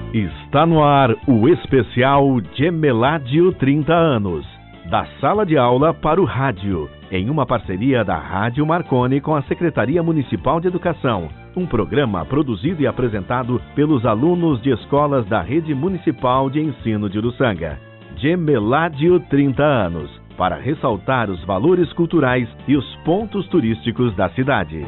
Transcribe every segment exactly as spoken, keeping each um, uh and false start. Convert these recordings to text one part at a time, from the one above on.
Está no ar o especial Gemeládio trinta anos, da sala de aula para o rádio, em uma parceria da Rádio Marconi com a Secretaria Municipal de Educação, um programa produzido e apresentado pelos alunos de escolas da Rede Municipal de Ensino de Uruçanga. Gemeládio trinta anos, para ressaltar os valores culturais e os pontos turísticos da cidade.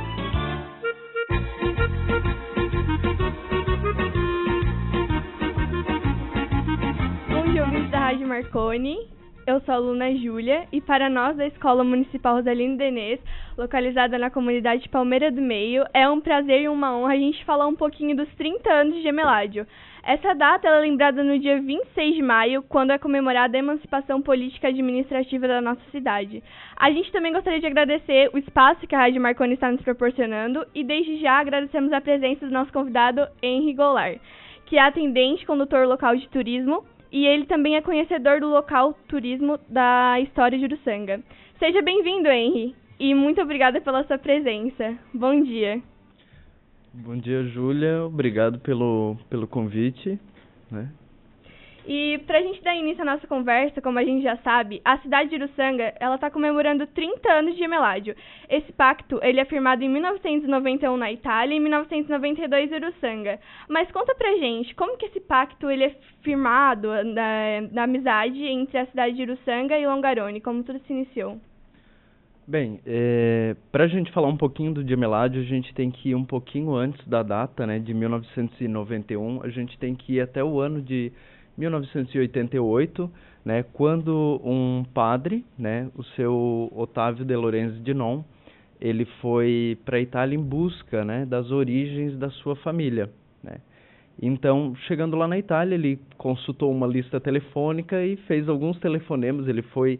Rádio Marconi, eu sou a aluna Júlia e para nós da Escola Municipal Rosalino Denês, localizada na comunidade Palmeira do Meio, é um prazer e uma honra a gente falar um pouquinho dos trinta anos de Gemeládio. Essa data ela é lembrada no dia vinte e seis de maio, quando é comemorada a emancipação política e administrativa da nossa cidade. A gente também gostaria de agradecer o espaço que a Rádio Marconi está nos proporcionando e desde já agradecemos a presença do nosso convidado Henry Goulart, que é atendente condutor local de turismo, e ele também é conhecedor do local turismo da história de Uruçanga. Seja bem-vindo, Henry, e muito obrigada pela sua presença. Bom dia. Bom dia, Júlia. Obrigado pelo, pelo convite, né? E para a gente dar início à nossa conversa, como a gente já sabe, a cidade de Uruçanga ela está comemorando trinta anos de Gemeládio. Esse pacto ele é firmado em mil novecentos e noventa e um na Itália e em mil novecentos e noventa e dois em Uruçanga. Mas conta pra gente, como que esse pacto ele é firmado na, na amizade entre a cidade de Uruçanga e Longarone, como tudo se iniciou? Bem, é, para a gente falar um pouquinho do Gemeládio, a gente tem que ir um pouquinho antes da data, né, de mil novecentos e noventa e um, a gente tem que ir até o ano de mil novecentos e oitenta e oito, né, quando um padre, né, o seu Otávio de Lorenzi de Non, ele foi para a Itália em busca, né, das origens da sua família, né. Então, chegando lá na Itália, ele consultou uma lista telefônica e fez alguns telefonemas. Ele foi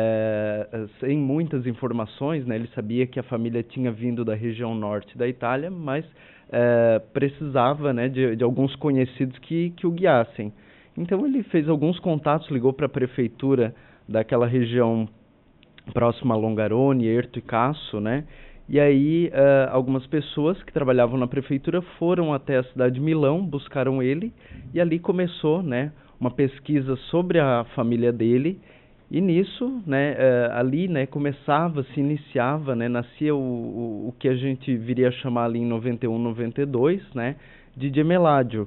é, sem muitas informações, né, ele sabia que a família tinha vindo da região norte da Itália, mas é, precisava, né, de, de alguns conhecidos que, que o guiassem. Então ele fez alguns contatos, ligou para a prefeitura daquela região próxima a Longarone, Erto e Casso, né? E aí uh, algumas pessoas que trabalhavam na prefeitura foram até a cidade de Milão, buscaram ele e ali começou, né, uma pesquisa sobre a família dele. E nisso, né, uh, ali, né, começava, se iniciava, né, nascia o, o, o que a gente viria a chamar ali em noventa e um, noventa e dois, né, de Gemeládio.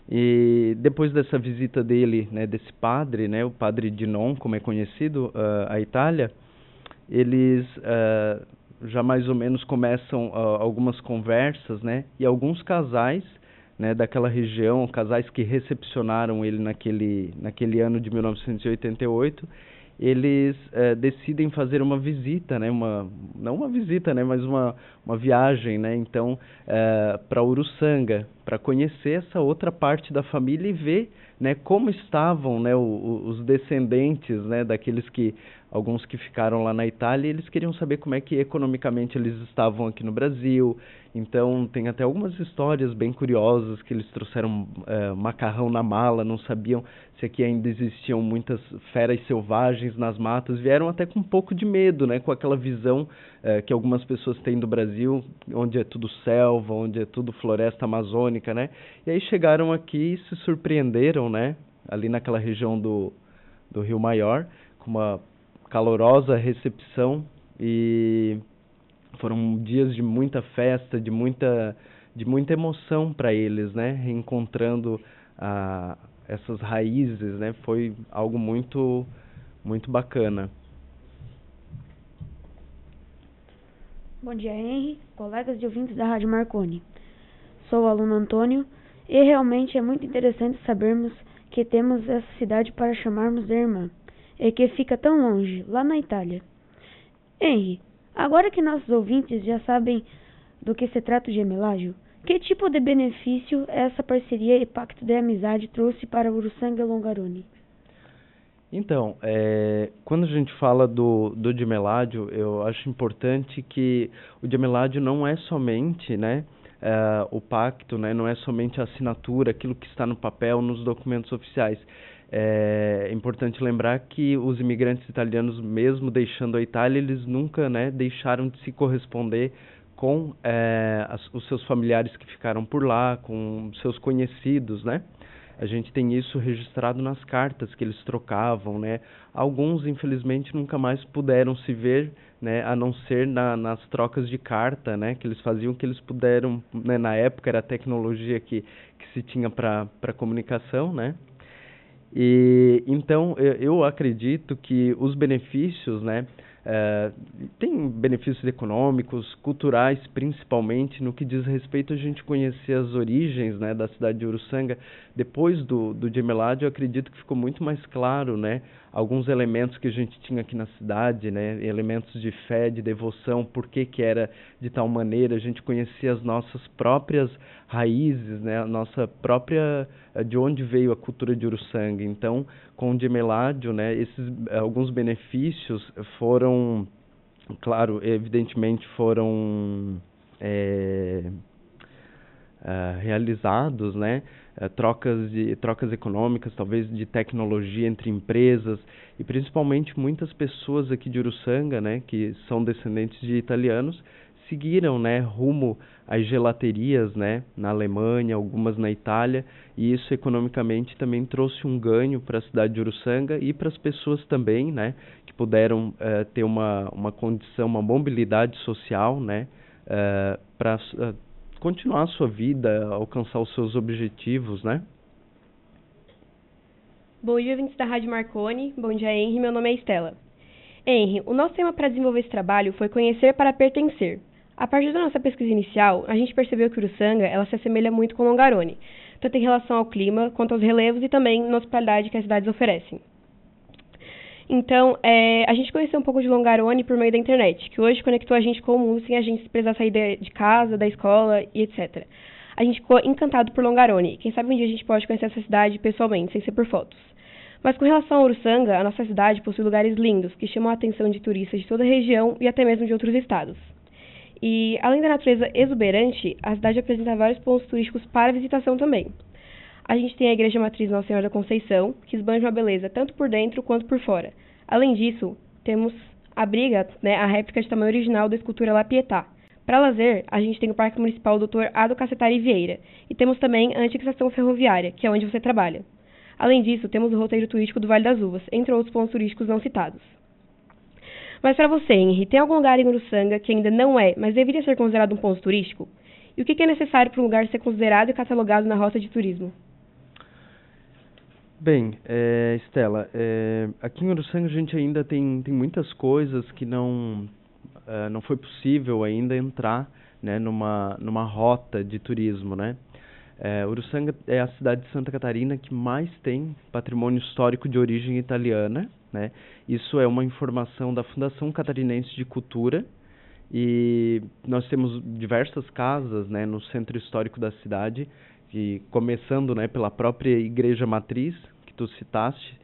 E depois dessa visita dele, né, desse padre, né, o padre de Non, como é conhecido, uh, a Itália, eles uh, já mais ou menos começam uh, algumas conversas, né, e alguns casais, né, daquela região, casais que recepcionaram ele naquele, naquele ano de mil novecentos e oitenta e oito, eles uh, decidem fazer uma visita, né, uma, não uma visita, né, mas uma, uma viagem, né, então, uh, para Uruçanga, para conhecer essa outra parte da família e ver, né, como estavam, né, o, o, os descendentes, né, daqueles que, alguns que ficaram lá na Itália, e eles queriam saber como é que economicamente eles estavam aqui no Brasil. Então tem até algumas histórias bem curiosas que eles trouxeram uh, macarrão na mala, não sabiam se aqui ainda existiam muitas feras selvagens nas matas, vieram até com um pouco de medo, né, com aquela visão uh, que algumas pessoas têm do Brasil, onde é tudo selva, onde é tudo floresta amazônica, né, e aí chegaram aqui e se surpreenderam, né, ali naquela região do, do Rio Maior, com uma calorosa recepção, e foram dias de muita festa, de muita, de muita emoção para eles, né, reencontrando ah, essas raízes, né, foi algo muito, muito bacana. Bom dia, Henry, colegas e ouvintes da Rádio Marconi. Sou o aluno Antônio e realmente é muito interessante sabermos que temos essa cidade para chamarmos de irmã, e que fica tão longe, lá na Itália. Henry, agora que nossos ouvintes já sabem do que se trata o Gemeládio, que tipo de benefício essa parceria e pacto de amizade trouxe para Uruçanga e Longarone? Então, é, quando a gente fala do, do Gemeládio, eu acho importante que o Gemeládio não é somente, né, é, o pacto, né, não é somente a assinatura, aquilo que está no papel, nos documentos oficiais. É importante lembrar que os imigrantes italianos, mesmo deixando a Itália, eles nunca, né, deixaram de se corresponder com é, as, os seus familiares que ficaram por lá, com seus conhecidos, né? A gente tem isso registrado nas cartas que eles trocavam, né? Alguns, infelizmente, nunca mais puderam se ver, né? A não ser na, nas trocas de carta, né? Que eles faziam, que eles puderam, né? Na época era a tecnologia que, que se tinha para para comunicação, né? E então eu, eu acredito que os benefícios, né? É, tem benefícios econômicos, culturais, principalmente no que diz respeito a gente conhecer as origens, né, da cidade de Uruçanga. Depois do, do Gemelad, eu acredito que ficou muito mais claro, né, alguns elementos que a gente tinha aqui na cidade, né, elementos de fé, de devoção, por que que era de tal maneira, a gente conhecia as nossas próprias raízes, né, a nossa própria, de onde veio a cultura de Uruçanga. Então, com o Gemeládio, né, esses alguns benefícios foram, claro, evidentemente foram é, uh, realizados, né, uh, trocas de trocas econômicas, talvez de tecnologia entre empresas e principalmente muitas pessoas aqui de Uruçanga, né, que são descendentes de italianos, seguiram, né, rumo às gelaterias, né, na Alemanha, algumas na Itália, e isso economicamente também trouxe um ganho para a cidade de Uruçanga e para as pessoas também, né, que puderam uh, ter uma, uma condição, uma mobilidade social, né, uh, para uh, continuar a sua vida, alcançar os seus objetivos, né. Bom dia, ouvintes da Rádio Marconi. Bom dia, Henry. Meu nome é Estela. Henry, o nosso tema para desenvolver esse trabalho foi conhecer para pertencer. A partir da nossa pesquisa inicial, a gente percebeu que Uruçanga ela se assemelha muito com Longarone, tanto em relação ao clima, quanto aos relevos e também na hospitalidade que as cidades oferecem. Então, é, a gente conheceu um pouco de Longarone por meio da internet, que hoje conectou a gente com o mundo sem a gente precisar sair de, de casa, da escola e etcétera. A gente ficou encantado por Longarone. Quem sabe um dia a gente pode conhecer essa cidade pessoalmente, sem ser por fotos. Mas com relação a Uruçanga, a nossa cidade possui lugares lindos, que chamam a atenção de turistas de toda a região e até mesmo de outros estados. E, além da natureza exuberante, a cidade apresenta vários pontos turísticos para visitação também. A gente tem a Igreja Matriz Nossa Senhora da Conceição, que esbanja uma beleza tanto por dentro quanto por fora. Além disso, temos a briga, né, a réplica de tamanho original da escultura La Pietà. Para lazer, a gente tem o Parque Municipal doutor Ado Cacetari Vieira, e temos também a antiga estação ferroviária, que é onde você trabalha. Além disso, temos o roteiro turístico do Vale das Uvas, entre outros pontos turísticos não citados. Mas para você, Henry, tem algum lugar em Uruçanga que ainda não é, mas deveria ser considerado um ponto turístico? E o que é necessário para um lugar ser considerado e catalogado na rota de turismo? Bem, é, Estela, é, aqui em Uruçanga a gente ainda tem, tem muitas coisas que não, uh, não foi possível ainda entrar, né, numa, numa rota de turismo, né? É, Uruçanga é a cidade de Santa Catarina que mais tem patrimônio histórico de origem italiana, né? Isso é uma informação da Fundação Catarinense de Cultura e nós temos diversas casas, né, no centro histórico da cidade, e começando, né, pela própria Igreja Matriz, que tu citaste,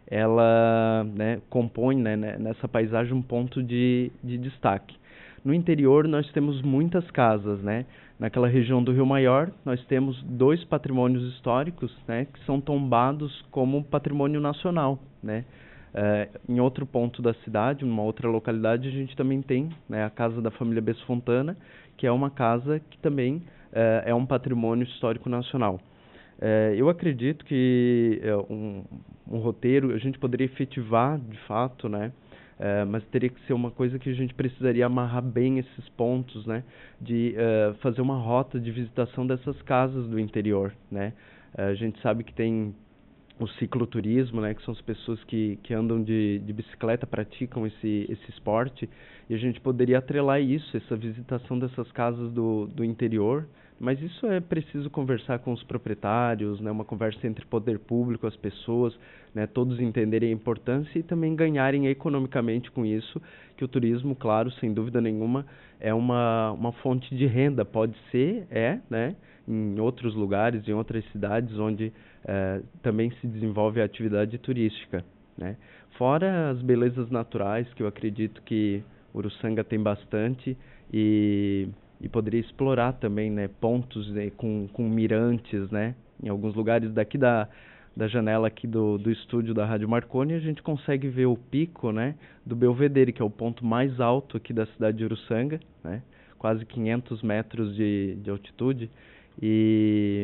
ela, né, compõe, né, nessa paisagem um ponto de, de destaque. No interior nós temos muitas casas, né? Naquela região do Rio Maior nós temos dois patrimônios históricos, né, que são tombados como patrimônio nacional, né? É, em outro ponto da cidade, numa outra localidade, a gente também tem, né, a casa da família Besfontana, que é uma casa que também é, é um patrimônio histórico nacional. É, eu acredito que é, um, um roteiro a gente poderia efetivar de fato, né? É, mas teria que ser uma coisa que a gente precisaria amarrar bem esses pontos, né? De uh, fazer uma rota de visitação dessas casas do interior, né? Uh, a gente sabe que tem o cicloturismo, né? Que são as pessoas que, que andam de, de bicicleta, praticam esse, esse esporte, e a gente poderia atrelar isso, essa visitação dessas casas do, do interior. Mas isso é preciso conversar com os proprietários, né? Uma conversa entre poder público, as pessoas, né? Todos entenderem a importância e também ganharem economicamente com isso, que o turismo, claro, sem dúvida nenhuma, é uma, uma fonte de renda, pode ser, é, né? Em outros lugares, em outras cidades onde eh, também se desenvolve a atividade turística, né? Fora as belezas naturais, que eu acredito que Uruçanga tem bastante, e... e poderia explorar também, né, pontos, né, com, com mirantes, né, em alguns lugares daqui da, da janela aqui do, do estúdio da Rádio Marconi, a gente consegue ver o pico, né, do Belvedere, que é o ponto mais alto aqui da cidade de Uruçanga, né, quase quinhentos metros de, de altitude, e, e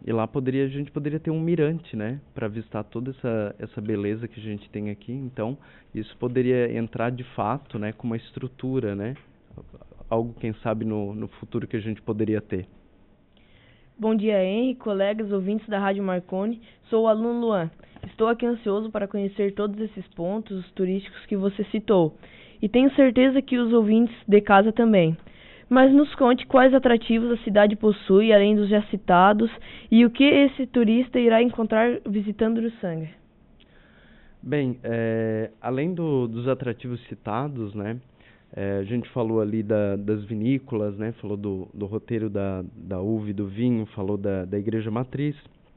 E lá poderia, a gente poderia ter um mirante, né, para avistar toda essa, essa beleza que a gente tem aqui. Então, isso poderia entrar de fato, né, com uma estrutura, né, algo, quem sabe, no, no futuro que a gente poderia ter. Bom dia, Henry, colegas, ouvintes da Rádio Marconi. Sou o aluno Luan. Estou aqui ansioso para conhecer todos esses pontos turísticos que você citou. E tenho certeza que os ouvintes de casa também. Mas nos conte quais atrativos a cidade possui, além dos já citados, e o que esse turista irá encontrar visitando Uruçanga. Bem, é, além do, dos atrativos citados, né, é, a gente falou ali da, das vinícolas, né, falou do, do roteiro da, da uva e do vinho, falou da, da igreja matriz.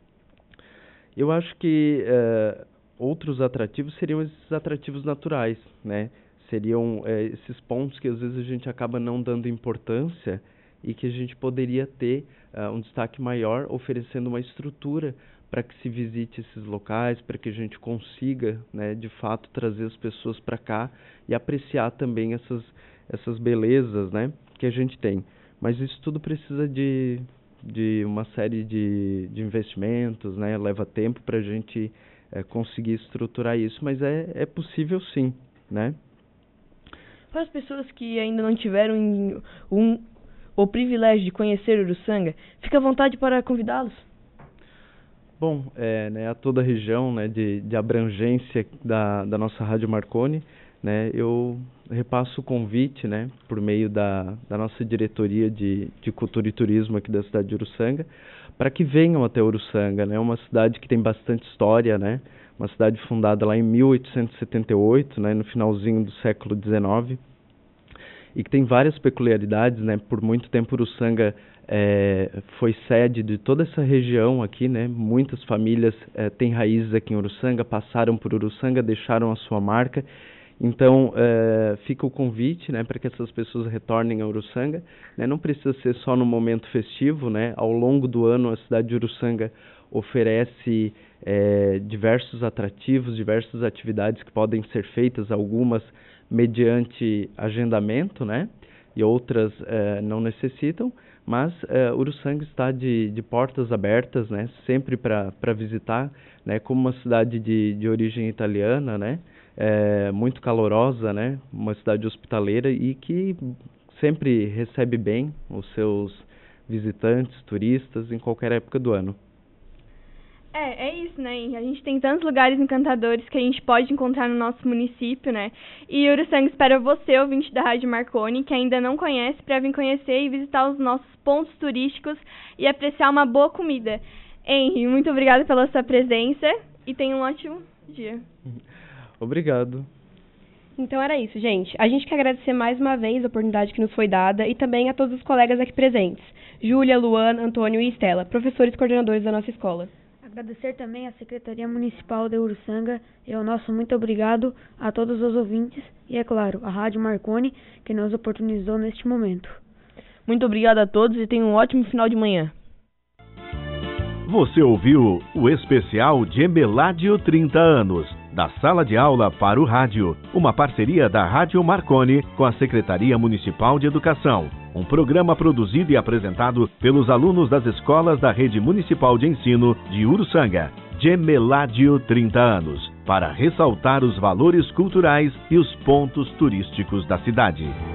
Eu acho que é, outros atrativos seriam esses atrativos naturais, né? Seriam é, esses pontos que às vezes a gente acaba não dando importância e que a gente poderia ter uh, um destaque maior, oferecendo uma estrutura para que se visite esses locais, para que a gente consiga, né, de fato, trazer as pessoas para cá e apreciar também essas, essas belezas, né, que a gente tem. Mas isso tudo precisa de, de uma série de, de investimentos, né, leva tempo para a gente é, conseguir estruturar isso, mas é, é possível sim, né? Para as pessoas que ainda não tiveram um, o privilégio de conhecer Uruçanga, fica à vontade para convidá-los. Bom, é, né, a toda a região, né, de, de abrangência da, da nossa Rádio Marconi, né, eu repasso o convite, né, por meio da, da nossa diretoria de, de Cultura e Turismo aqui da cidade de Uruçanga, para que venham até Uruçanga, né, uma cidade que tem bastante história, né, uma cidade fundada lá em mil oitocentos e setenta e oito, né, no finalzinho do século dezenove, e que tem várias peculiaridades, né, por muito tempo Uruçanga é, foi sede de toda essa região aqui, né, muitas famílias é, têm raízes aqui em Uruçanga, passaram por Uruçanga, deixaram a sua marca, então é, fica o convite, né, para que essas pessoas retornem a Uruçanga, né, não precisa ser só no momento festivo, né, ao longo do ano a cidade de Uruçanga oferece é, diversos atrativos, diversas atividades que podem ser feitas, algumas mediante agendamento, né, e outras é, não necessitam, mas é, Uruçanga está de, de portas abertas, né, sempre para para visitar, né, como uma cidade de, de origem italiana, né, é, muito calorosa, né, uma cidade hospitaleira e que sempre recebe bem os seus visitantes, turistas, em qualquer época do ano. É, é isso, né? A gente tem tantos lugares encantadores que a gente pode encontrar no nosso município, né? E Uruçanga espera você, ouvinte da Rádio Marconi, que ainda não conhece, para vir conhecer e visitar os nossos pontos turísticos e apreciar uma boa comida. Henry, muito obrigada pela sua presença e tenha um ótimo dia. Obrigado. Então era isso, gente. A gente quer agradecer mais uma vez a oportunidade que nos foi dada e também a todos os colegas aqui presentes. Júlia, Luan, Antônio e Estela, professores e coordenadores da nossa escola. Agradecer também à Secretaria Municipal de Uruçanga e o nosso muito obrigado a todos os ouvintes e, é claro, à Rádio Marconi, que nos oportunizou neste momento. Muito obrigado a todos e tenham um ótimo final de manhã. Você ouviu o especial Gemeládio trinta anos, da Sala de Aula para o Rádio, uma parceria da Rádio Marconi com a Secretaria Municipal de Educação. Um programa produzido e apresentado pelos alunos das escolas da Rede Municipal de Ensino de Uruçanga. Gemeládio trinta anos, para ressaltar os valores culturais e os pontos turísticos da cidade.